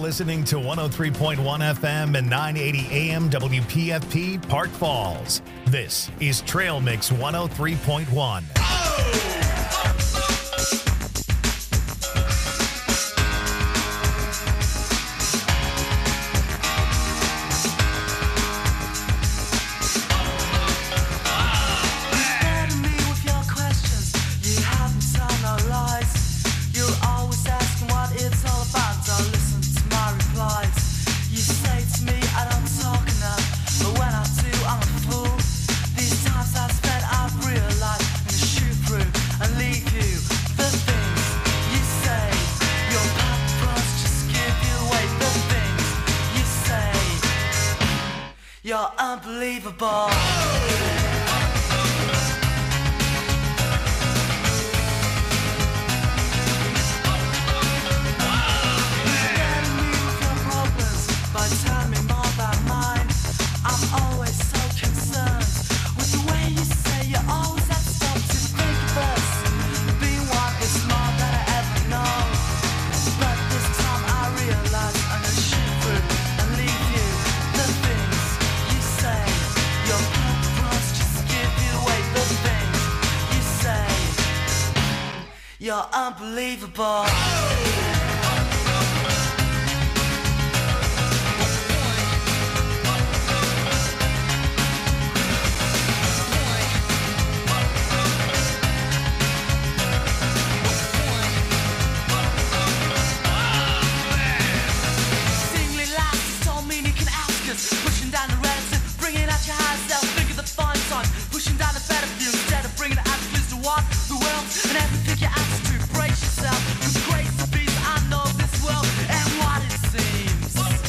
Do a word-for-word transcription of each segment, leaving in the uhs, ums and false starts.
listening to one oh three point one F M and nine eighty A M W P F P Park Falls. This is Trail Mix one oh three point one. You're unbelievable. You're unbelievable. Singly lasts don't mean you can ask us. Pushing down the relative, bringing out your high self. Think of the fine time, pushing down the better view instead of bringing it out to what the world and everything you ask to brace yourself. With grace to be, I know this world and what it seems.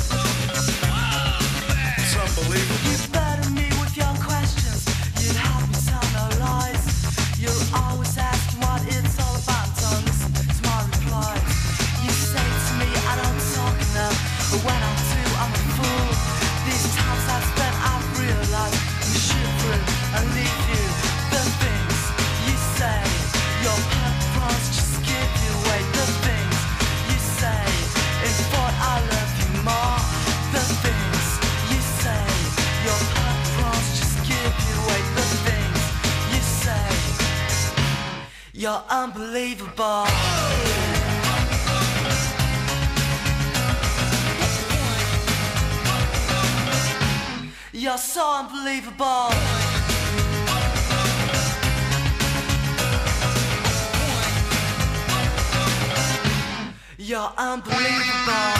It's unbelievable. You burden me with your questions. You help me tell no lies. You're always asking what it's all about. Don't listen to my replies. You say to me I don't talk enough, but when I do I'm a fool. These times I've spent I've realized I'm shivering and leave you. The things you say, your purpose just give you away. The things you say, in thought I love you more. The things you say, your purpose just give you away. The things you say, you're unbelievable. You're so unbelievable. You're unbelievable.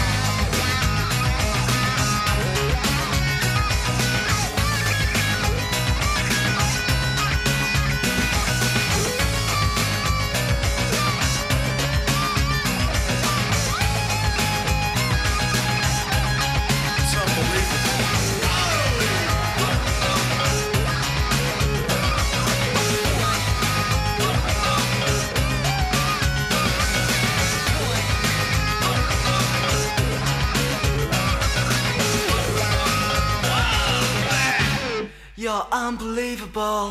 You're unbelievable.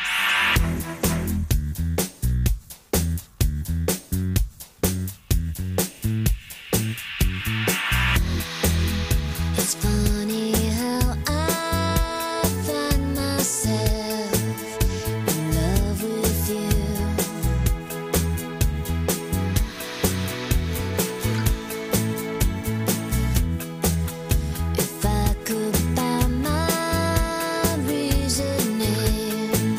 It's funny how I find myself in love with you. If I could find my reasoning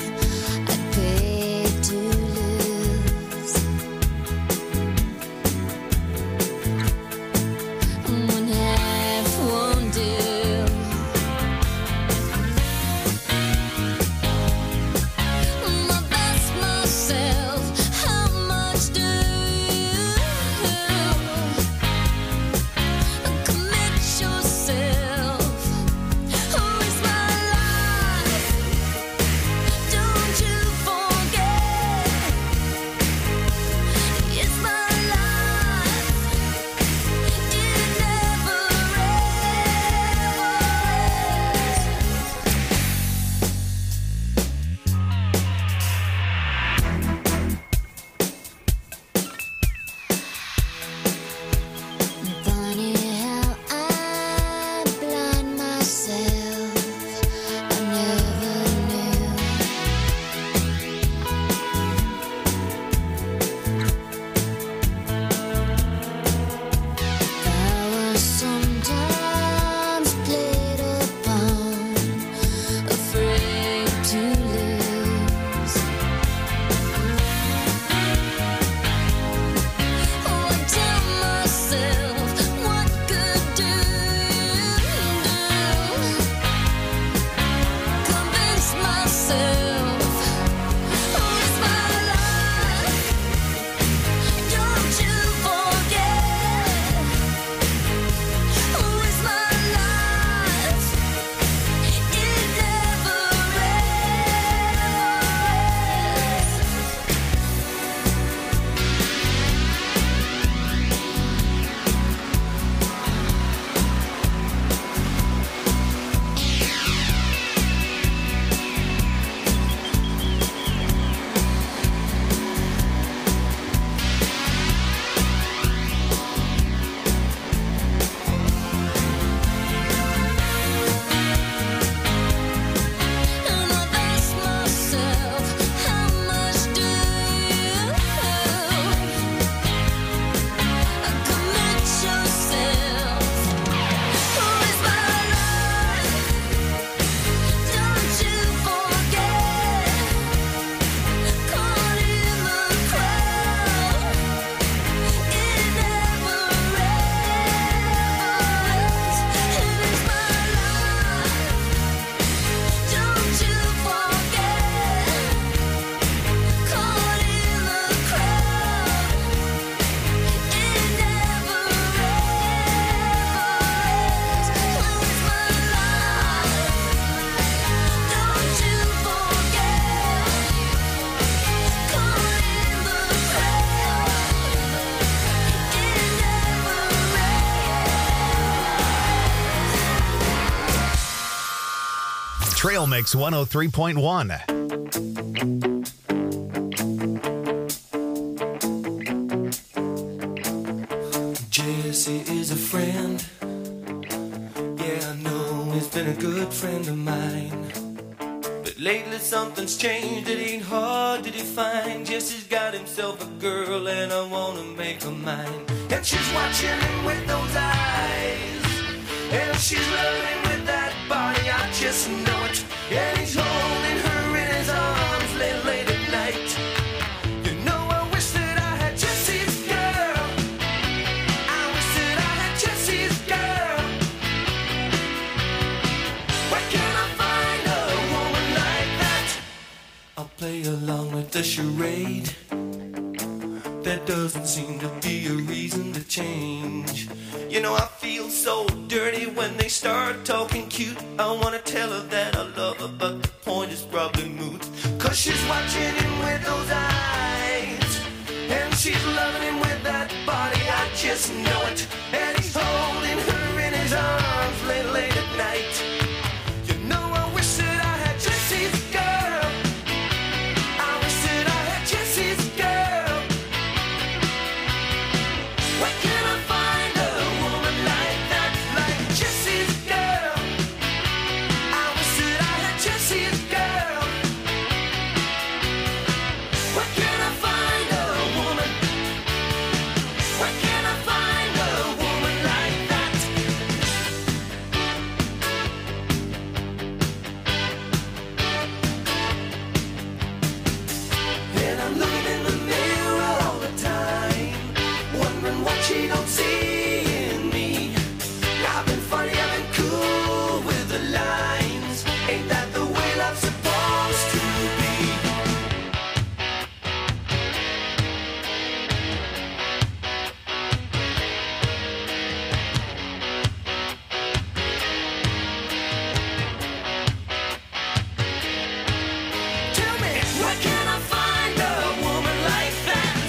Trail Mix one oh three point one. Jesse is a friend. Yeah, I know he's been a good friend of mine. But lately something's changed, it ain't hard to define. Jesse's got himself a girl and I wanna make her mine. And she's watching him with those eyes, and she's loving him with that body, I just know it. And he's holding her in his arms late, late at night. You know I wish that I had Jesse's girl. I wish that I had Jesse's girl. Where can I find a woman like that? I'll play along with the charade. There doesn't seem to be a reason to change. You know I feel so dirty when they start talking cute. I wanna tell her that I love her, but the point is probably moot. Cause she's watching him with those eyes, and she's loving him with that body, I just know it. And he's holding her in his arms late, late at night. You know I wish that I had Jesse's girl. I wish that I had Jesse's girl. Where can I find a woman like that, like Jesse's girl? I wish that I had Jesse's girl. Where can I find a woman? Where can I find a woman like that? And I'm looking in the mirror all the time, wondering what she don't see in me. I've been funny, I've been cool with the lines. Ain't that the way love's supposed to be? Tell me, where can I find a woman like that?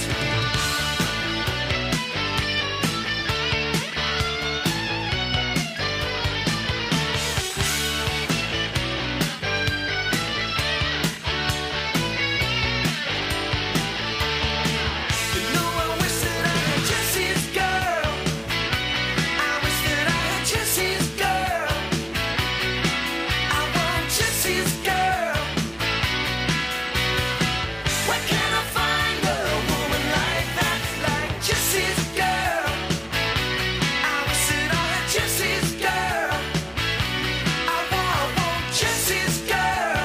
You know I wish that I had Jesse's girl. I wish that I had Jesse's girl. I want Jesse's girl. Where can I find a woman like that, like Jesse's girl? I wish that I had Jesse's girl. I want, I want Jesse's girl.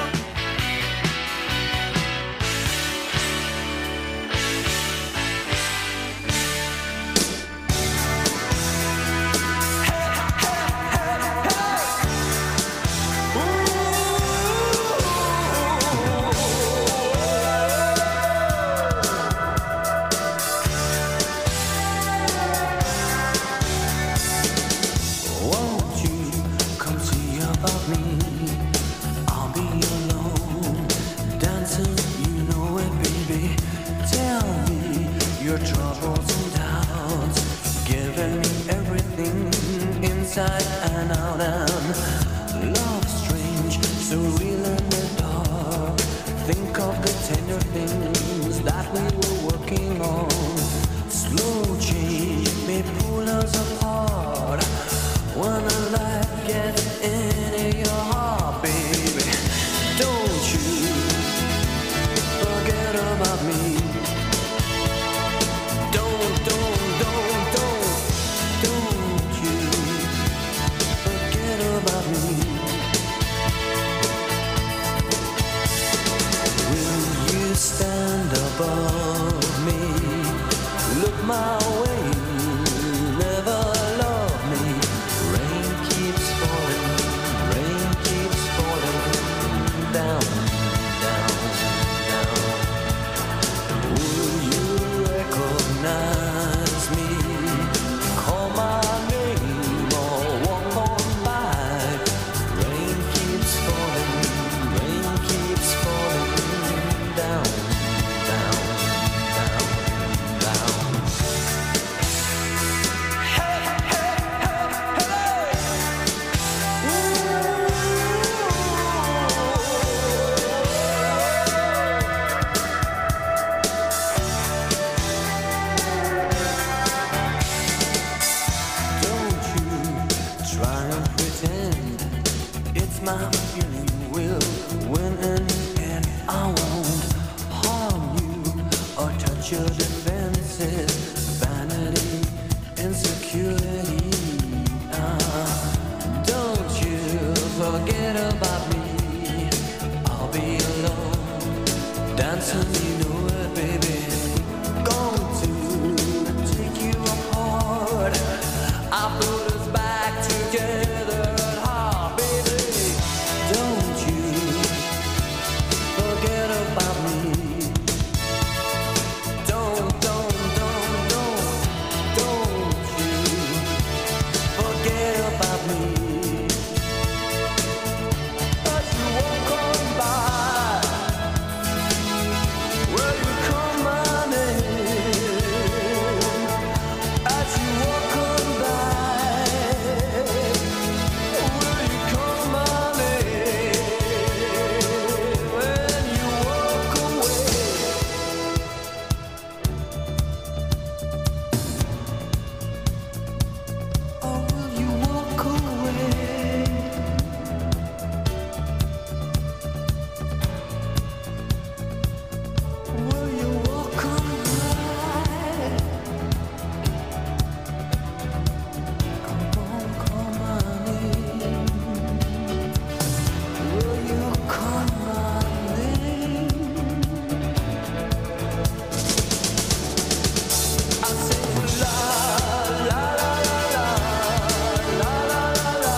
Won't you come see about me? I'll be alone, dancing, you know it, baby. Tell me your troubles and doubts, giving me everything inside and out. And love strange, so real in the dark. Think of the tender things that we were working on. Slow change may pull us apart. When the light gets into your heart, baby, don't you forget about me. Don't, don't, don't, don't, don't you forget about me. Will you stand above me? Look my way, never love me. Rain keeps falling, rain keeps falling down, down, down. Will you recognize me? Call my name or walk on by. Rain keeps falling, rain keeps falling down, down, down, down. at your defenses. Vanity, insecurity. Uh, don't you forget about me. I'll be alone, dancing, you know it, baby. Going to take you apart. I put us back together at heart, baby. Don't you forget about me. Don't, don't, don't, don't, don't you forget about me. As you walk on by, will you call my name? As you walk on by, will you call my name? When you walk away. Or will you walk away? Will you walk away? Come on, call my name. Will you call my name? I say la la la la la la la la la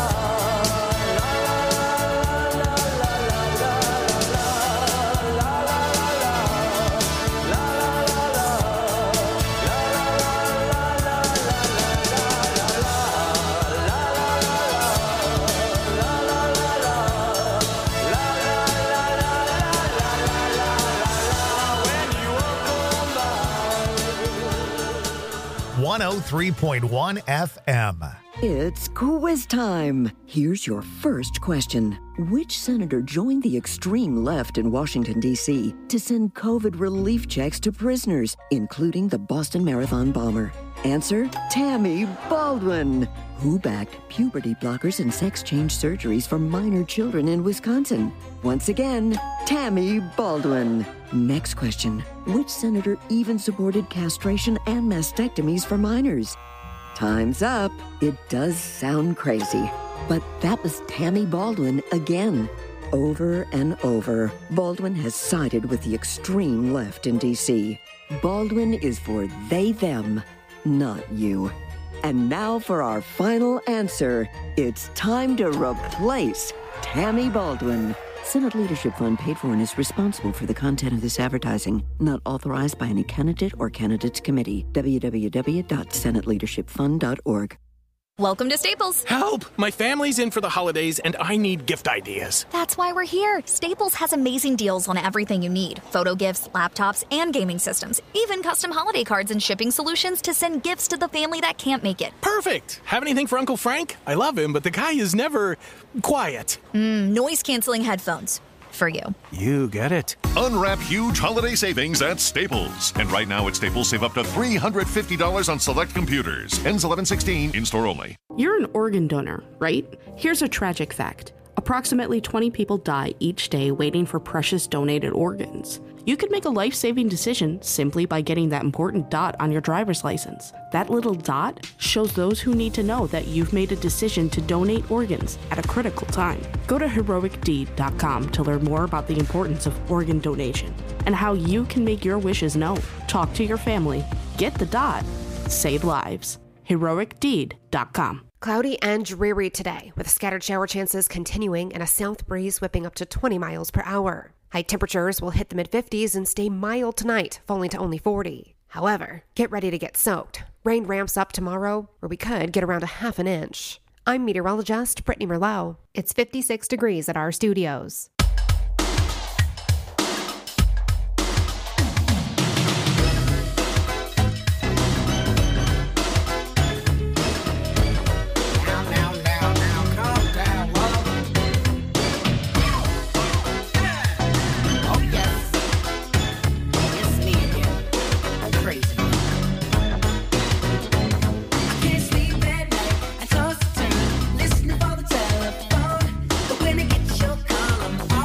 la one oh three point one F M. It's quiz time. Here's your first question. Which senator joined the extreme left in Washington, D C to send COVID relief checks to prisoners, including the Boston Marathon bomber? Answer, Tammy Baldwin. Who backed puberty blockers and sex change surgeries for minor children in Wisconsin? Once again, Tammy Baldwin. Next question. Which senator even supported castration and mastectomies for minors? Time's up. It does sound crazy, but that was Tammy Baldwin again. Over and over, Baldwin has sided with the extreme left in D C. Baldwin is for they, them, not you. And now for our final answer. It's time to replace Tammy Baldwin. Senate Leadership Fund paid for and is responsible for the content of this advertising. Not authorized by any candidate or candidates committee. w w w dot senate leadership fund dot org. Welcome to Staples. Help! My family's in for the holidays and I need gift ideas. That's why we're here. Staples has amazing deals on everything you need. Photo gifts, laptops, and gaming systems. Even custom holiday cards and shipping solutions to send gifts to the family that can't make it. Perfect! Have anything for Uncle Frank? I love him, but the guy is never quiet. Mm, noise-canceling headphones. For you. You get it. Unwrap huge holiday savings at Staples. And right now at Staples, save up to three hundred fifty dollars on select computers. Ends eleven sixteen, in-store only. You're an organ donor, right? Here's a tragic fact. Approximately twenty people die each day waiting for precious donated organs. You could make a life-saving decision simply by getting that important dot on your driver's license. That little dot shows those who need to know that you've made a decision to donate organs at a critical time. Go to heroic deed dot com to learn more about the importance of organ donation and how you can make your wishes known. Talk to your family, get the dot, save lives. heroic deed dot com. Cloudy and dreary today, with scattered shower chances continuing and a south breeze whipping up to twenty miles per hour. High temperatures will hit the mid fifties and stay mild tonight, falling to only forty. However, get ready to get soaked. Rain ramps up tomorrow, where we could get around a half an inch. I'm meteorologist Brittany Merlot. It's fifty-six degrees at our studios. Listening for the telephone, but when I get your call, I'm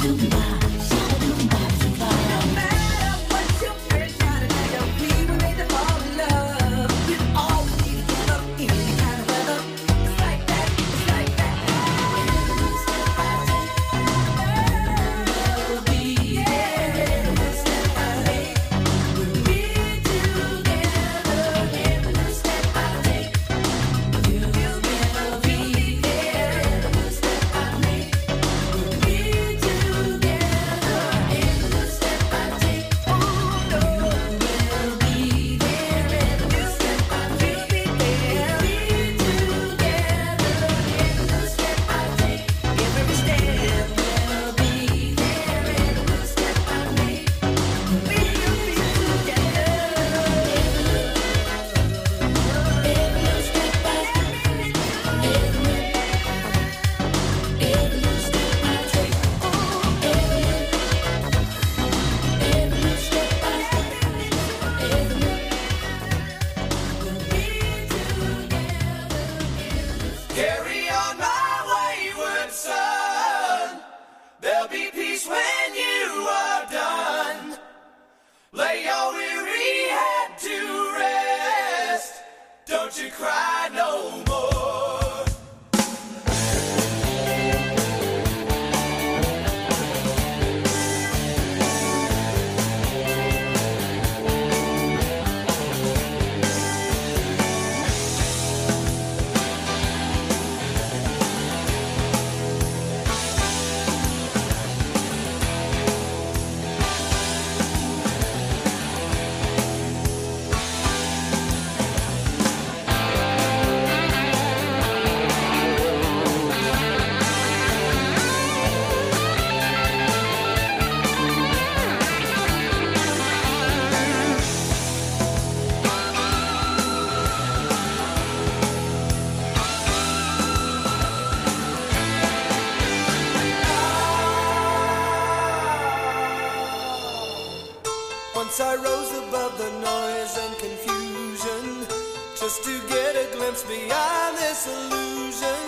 Once I rose above the noise and confusion, just to get a glimpse beyond this illusion.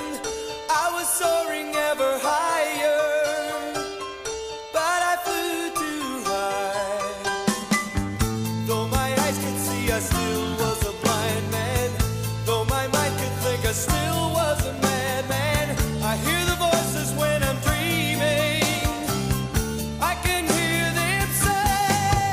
I was soaring ever higher, but I flew too high. Though my eyes could see, I still was a blind man. Though my mind could think, I still was a madman. I hear the voices when I'm dreaming. I can hear them say,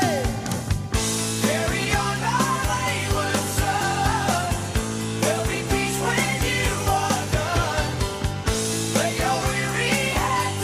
carry on my wayward son. There'll be peace when you are done. Lay your weary head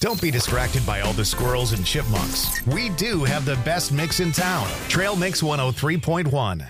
Don't be distracted by all the squirrels and chipmunks. We do have the best mix in town. Trail Mix one oh three point one.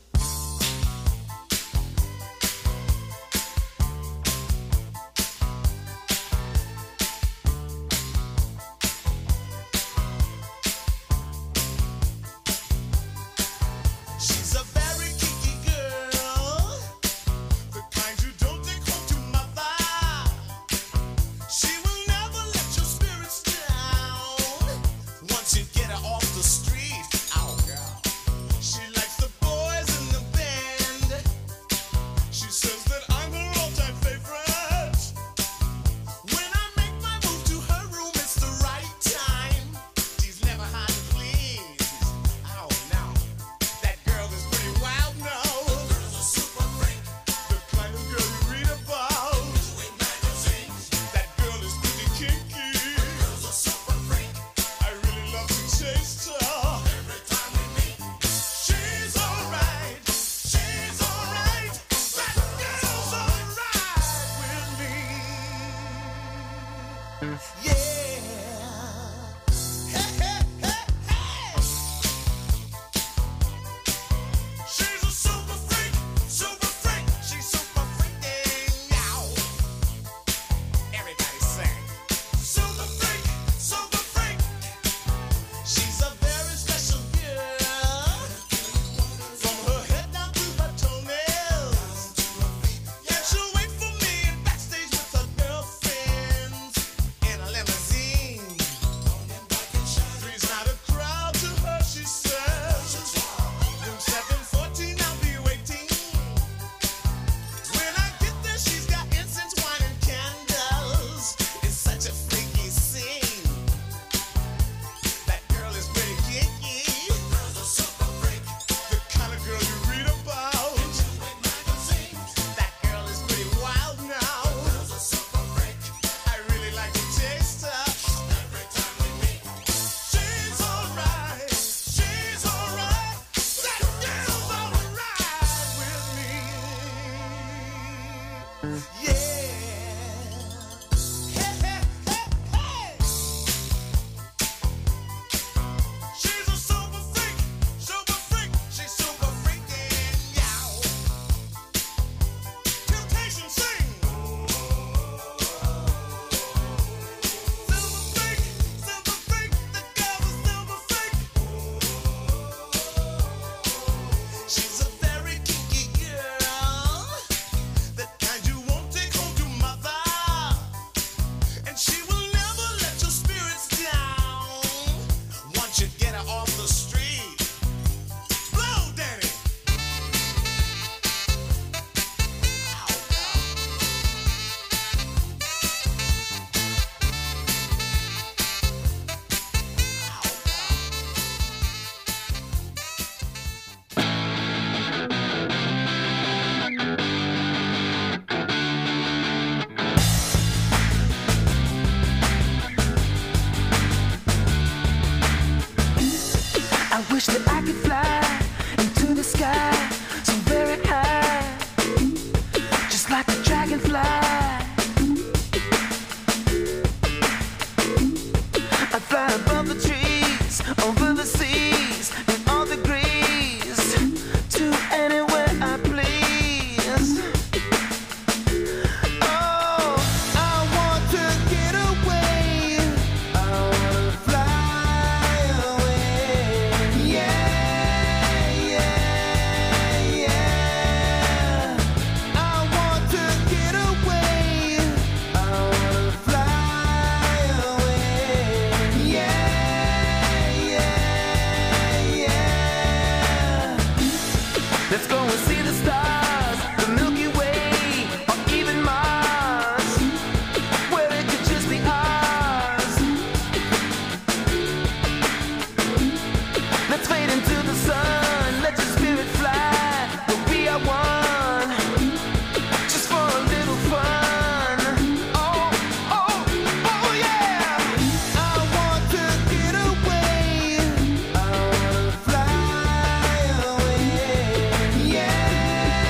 Wish that I could fly into the sky so very high, just like a dragonfly. I'd fly above the trees, over the seas, in all degrees, to anywhere I please. Oh, I want to get away. I wanna fly away. Yeah, yeah, yeah. I want to get away. I wanna fly away. Yeah, yeah, yeah. Let's go and see the stars, the Milky Way, or even Mars, where it could just be ours. Let's fade into the sun, let your spirit fly, we'll be our one, just for a little fun. Oh, oh, oh yeah. I want to get away. I wanna fly away. Yeah,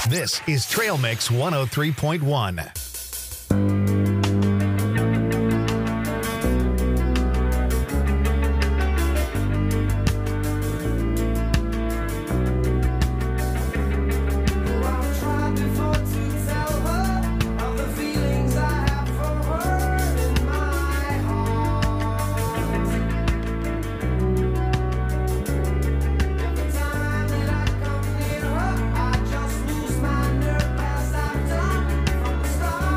This is Trail Mix one oh three point one. I just lose my nerve as I've done from the start.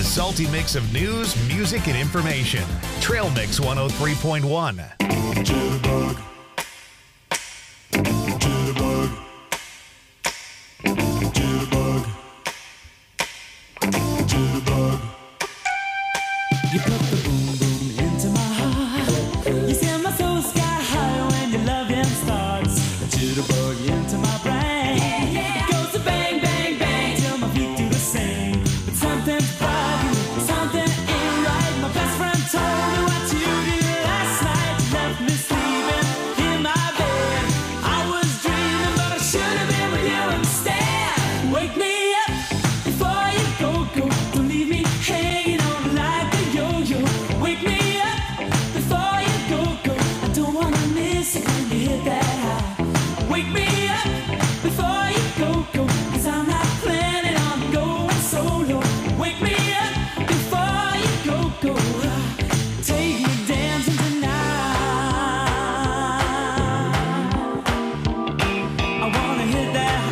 salty mix of news, music, and information. Trail Mix one oh three point one. Jitterbug. Jitterbug. Jitterbug. Jitterbug. You put the boom boom into my heart. You send my soul sky high when your loving starts. A jitterbug into my brain. Yeah, yeah. It goes to bang, bang, bang till my feet do the same. But something's bugging, something ain't right. My best friend told me what you did last night. You left me sleeping in my bed. I was dreaming, but I should have been with you instead. Wake me up before you go, go. Don't leave me hanging on like a yo-yo. Wake me up before you go, go. I don't wanna miss it when you hit that high. Wake me up before you go, go. Cause I'm not planning on going solo. Wake me up before you go, go. Take me dancing tonight. I wanna hit that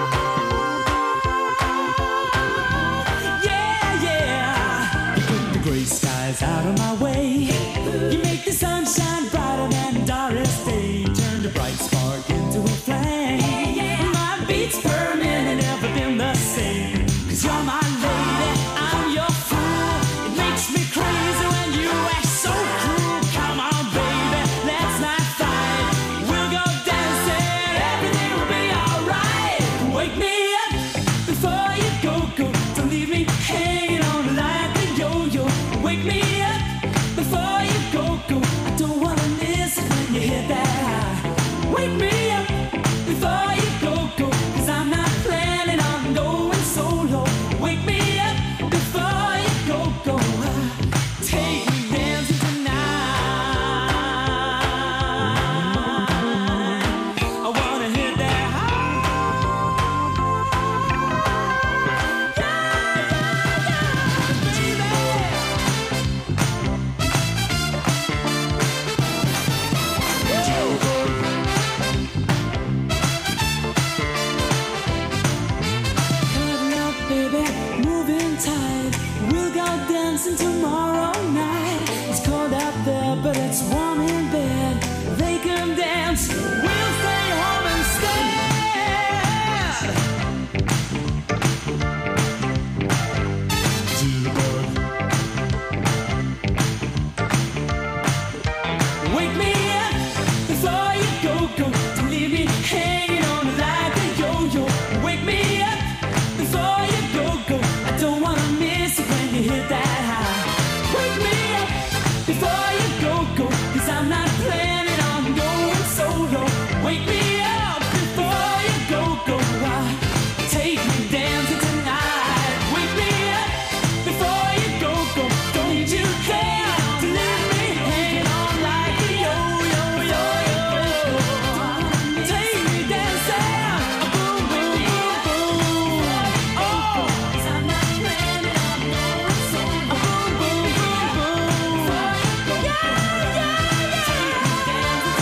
high. Yeah, yeah. You put the gray skies out of my way. You make the sunshine brighter than Doris Day. Turn the bright spark into a flame. My beats per minute never been the same. Cause you're my lady, I'm your fool. It makes me crazy when you act so cruel. Come on, baby, let's not fight. We'll go dancing, everything will be alright. Wake me up before you go, go. Don't leave me hanging on like a yo-yo. Wake me up before you go, go. I don't wanna miss it when you hit that high. Wake me up before you go, go. Cause I'm not planning on going solo. Wake me up before you go, go. Take me dancing tonight. I wanna hit that high. Yeah, Cuddle up, baby, moving tight. We'll go dancing tomorrow night. It's cold out there, but it's warm in bed. They can dance, we'll stay home instead. Jitterbug. Wake me up before you go, go. Don't leave me hanging on like a yo-yo. Wake me up before you go, go. I don't wanna miss it when you hit that high. Wake me up before you go, go. Cause I'm not planning on going solo. Wake me up before you go, go. Take me dancing tonight. Wake me up before you go, go. Don't you care to leave me hanging on like a yo-yo, yo-yo. Take me dancing, boom, boom, boom, boom. Oh, 'cause I'm not planning on going solo. Boom, boom, boom, boom. Yeah, yeah, yeah. Take me dancing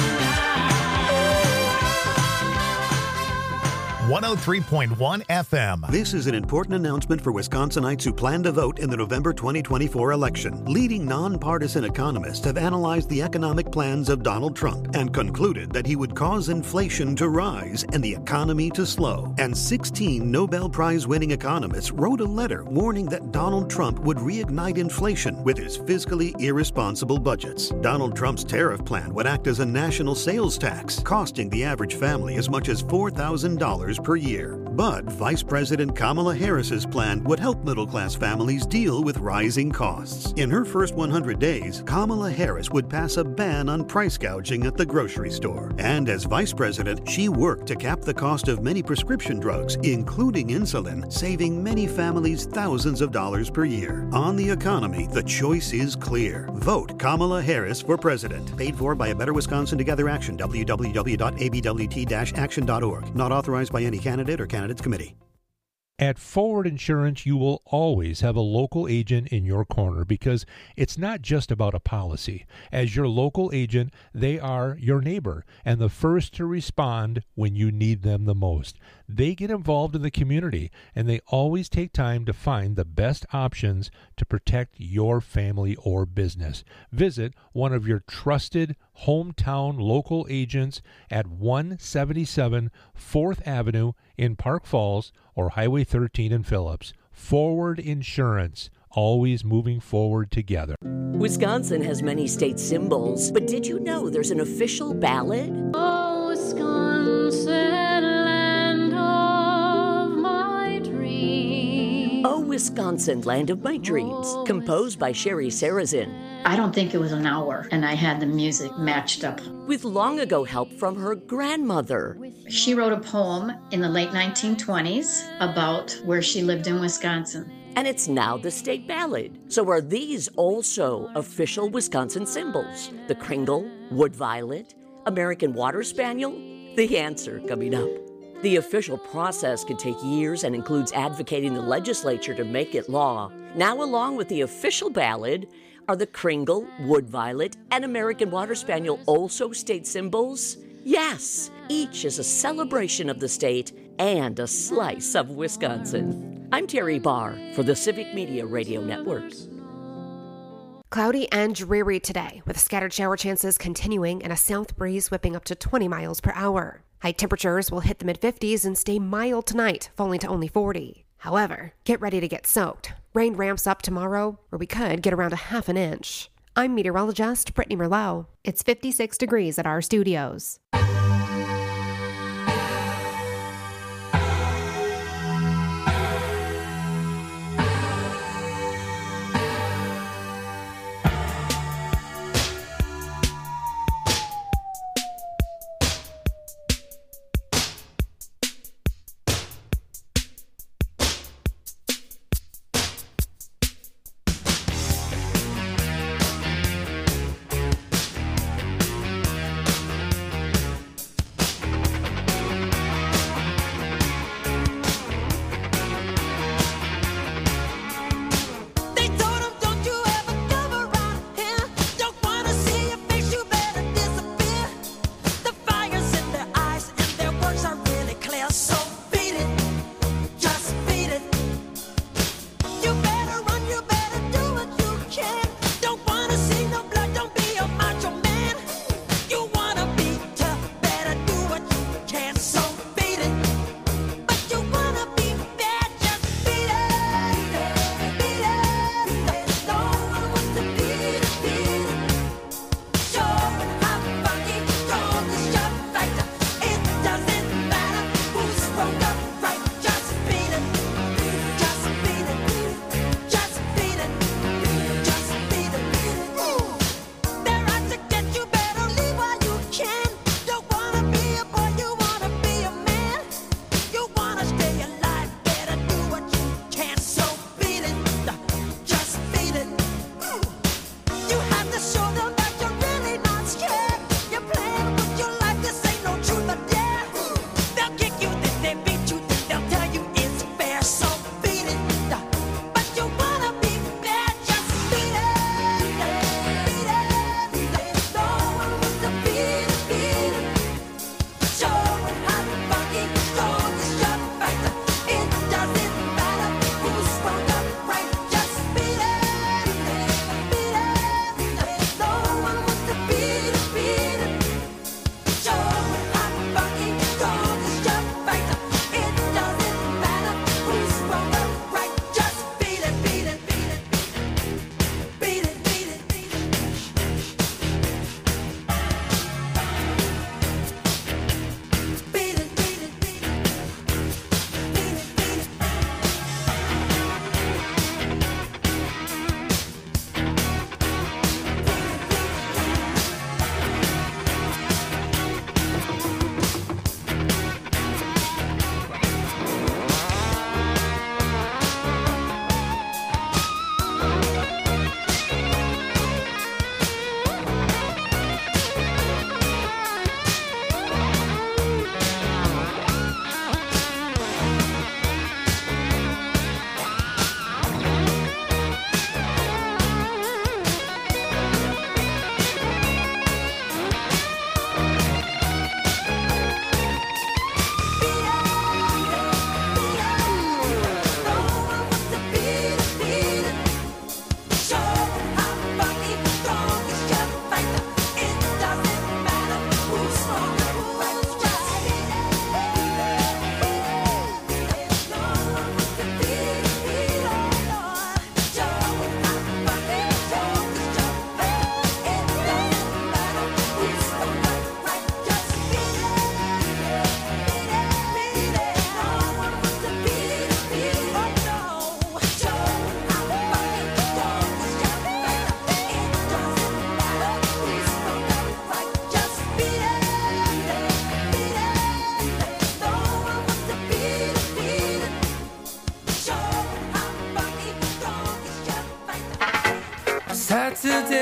tonight. one oh three point one F M. This is an important announcement for Wisconsinites who plan to vote in the November twenty twenty-four election. Leading nonpartisan economists have analyzed the economic plans of Donald Trump and concluded that he would cause inflation to rise and the economy to slow. And sixteen Nobel Prize-winning economists wrote a letter warning that Donald Trump would reignite inflation with his fiscally irresponsible budgets. Donald Trump's tariff plan would act as a national sales tax, costing the average family as much as four thousand dollars per year. But Vice President Kamala Harris's plan would help middle-class families deal with rising costs. In her first one hundred days, Kamala Harris would pass a ban on price gouging at the grocery store. And as vice president, she worked to cap the cost of many prescription drugs, including insulin, saving many families thousands of dollars per year. On the economy, the choice is clear. Vote Kamala Harris for president. Paid for by A Better Wisconsin Together Action, w w w dot a b w t dash action dot org. Not authorized by any candidate or candidates committee. At Forward Insurance, you will always have a local agent in your corner because it's not just about a policy. As your local agent, they are your neighbor and the first to respond when you need them the most. They get involved in the community, and they always take time to find the best options to protect your family or business. Visit one of your trusted hometown local agents at one seventy-seven fourth Avenue in Park Falls or Highway thirteen in Phillips. Forward Insurance, always moving forward together. Wisconsin has many state symbols, but did you know there's an official ballad? Oh, Wisconsin, land of my dreams. Oh, Wisconsin, land of my dreams, composed by Sherry Sarazin. I don't think it was an hour, and I had the music matched up. With long ago help from her grandmother. She wrote a poem in the late nineteen twenties about where she lived in Wisconsin. And it's now the state ballad. So are these also official Wisconsin symbols? The Kringle, Wood Violet, American Water Spaniel? The answer coming up. The official process can take years and includes advocating the legislature to make it law. Now, along with the official ballad, are the Kringle, Wood Violet, and American Water Spaniel also state symbols? Yes, each is a celebration of the state and a slice of Wisconsin. I'm Terry Barr for the Civic Media Radio Network. Cloudy and dreary today, with scattered shower chances continuing and a south breeze whipping up to twenty miles per hour. High temperatures will hit the mid fifties and stay mild tonight, falling to only forty. However, get ready to get soaked. Rain ramps up tomorrow, where we could get around a half an inch. I'm meteorologist Brittany Merlot. It's fifty-six degrees at our studios.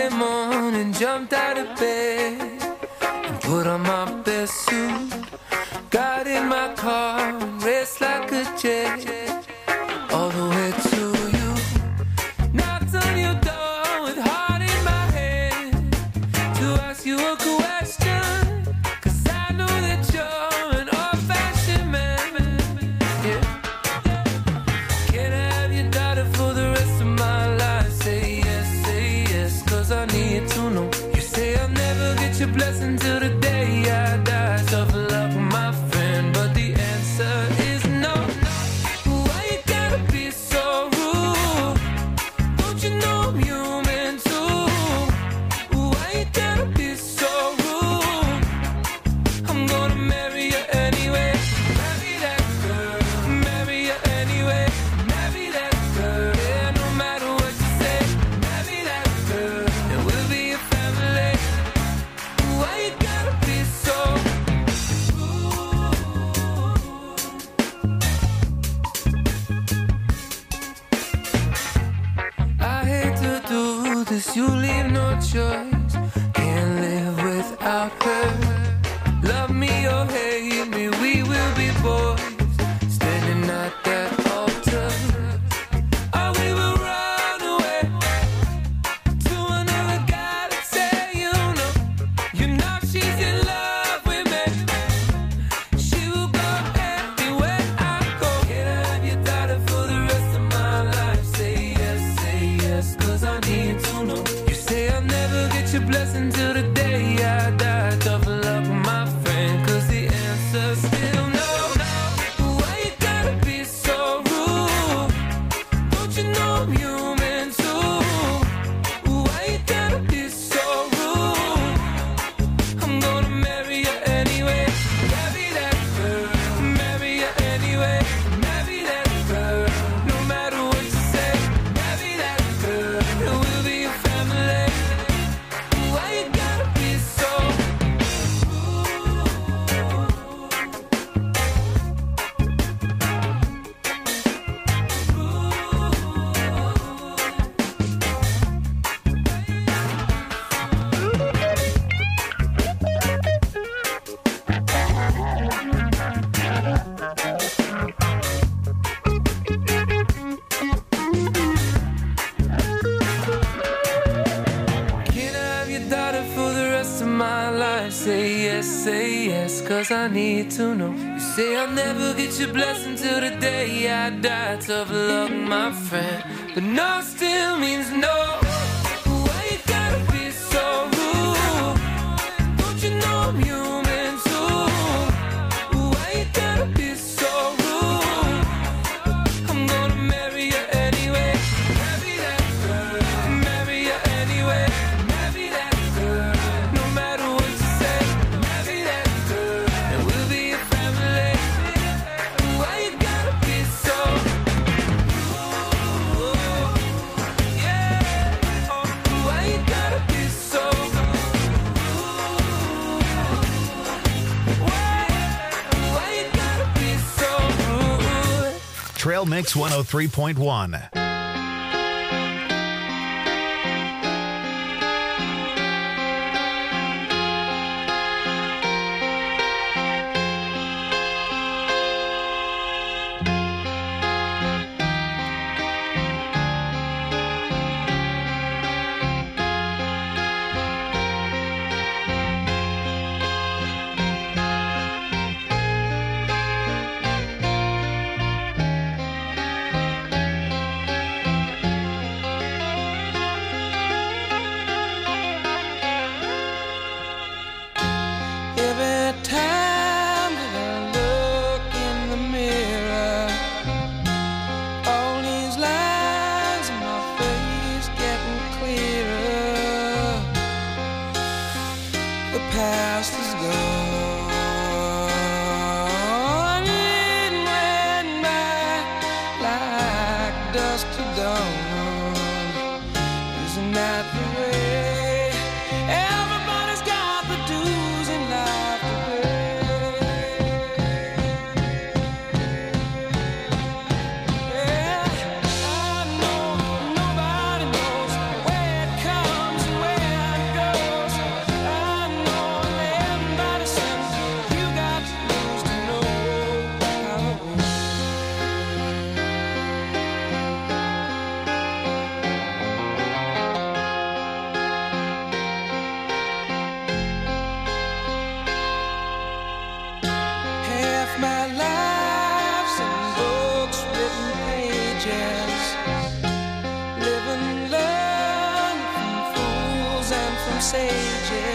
Monday morning, jumped out of bed and put on my best suit. Got in my car and raced like a jet all the way to you. Knocked on your door with heart in my head to ask you a question, 'cause I know that you're an old-fashioned man. Yeah. Can I have your daughter for the rest of my life? Say yes, say yes, 'cause I need to know. You say I'll never get your blessing till the day I die. Tough luck, my friend, but the answer is no. Why you gotta be so rude? Don't you know I'm human too? Why you gotta be so rude? I'm gonna marry you anyway. Marry that girl. Marry you anyway. Marry that girl. Yeah, no matter what you say. Marry that girl. And we'll be a family. Why you gotta be so I hate to do this, you leave no choice. Can't live without her. Love me or hate me, we will be boys. Standing at that altar. Or we will run away to another guy that say you know. You know she's in love with me. She will go anywhere I go. Can I have your daughter for the rest of my life? Say yes, say yes, 'cause I need to know. You say I'll never get your blessing till the day I die. Tough luck, my friend, 'cause the answer's still no. Why you gotta be so rude? Don't you know I'm human too? Why you gotta be so rude? I'm gonna marry you anyway. Marry that girl. Marry you anyway. Marry that girl. No matter what you say. Marry that girl. And we'll be a family. Why you gotta be so Can I have your daughter for the rest of my life? Say yes, say yes, 'cause I need to know. You say I'll never get your blessing till the day I die. Tough luck, my friend, but no still means no. Why you gotta be so rude? Don't you know I'm human too? Why you gotta be so rude? I'm gonna marry you anyway. Marry that girl. Marry you anyway. Marry that girl. No matter what you say. Marry that girl. And we'll be a family. Why you gotta be so yeah. Oh, why you gotta be so Why, why you gotta be so rude? Trail Mix one oh three point one. Every time that I look in the mirror, all these lines in my face getting clearer. The past is gone. It went by like dust to dawn. Isn't that the way? Everybody's got the dues in life to pay. Yeah, I know nobody knows where it comes and where sages.